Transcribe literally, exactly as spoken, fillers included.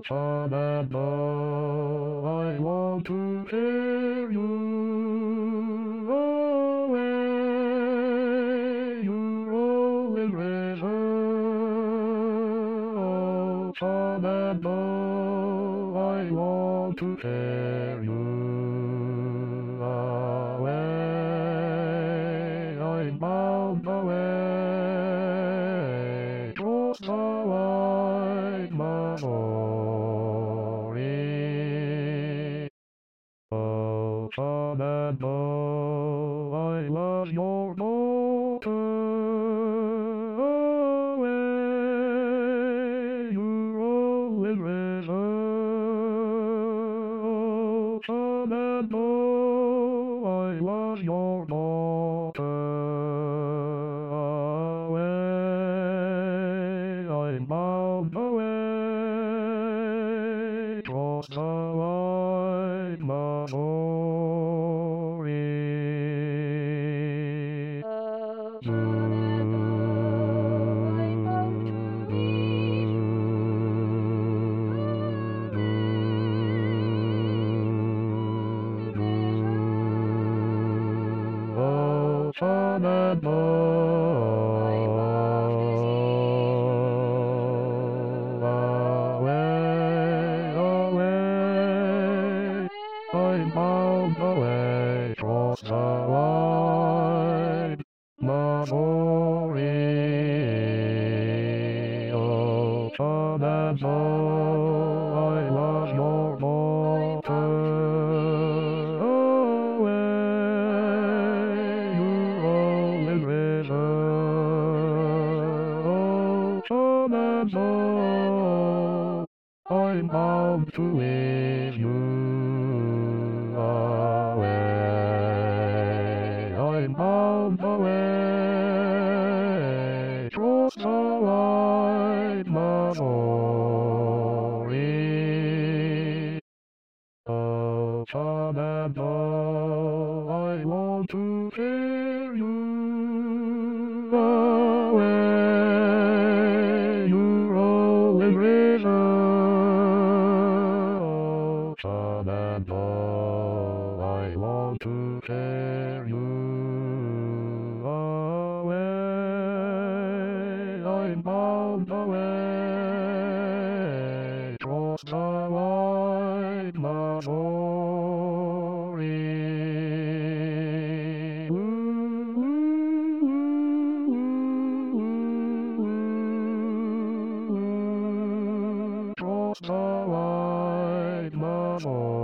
Shamanda, I want to carry you away. You rolling river, oh Shamanda, I want to carry you away. I'm bound away, just the white memory. Oh, Shamanda, I was your daughter. Away, you rolling river. Oh, Shamanda, I was your daughter. Away, I'm bound away, across the wide Missouri. Oh, Shamanda, I long to meet you. Oh, Shamanda, I long to see you. away, away, I'm bound away, across the wide Missouri. Oh, Shamanda, I was your daughter. Away, you rolling river. Oh, Shamanda, I'm bound to leave you away. I'm bound away, across the wide Missouri. Oh, Shamanda, I want to carry you away, you rolling river. Oh, Shamanda, I want to carry you away. I'm bound away, across the wide Missouri. Ooh, across the wide Missouri.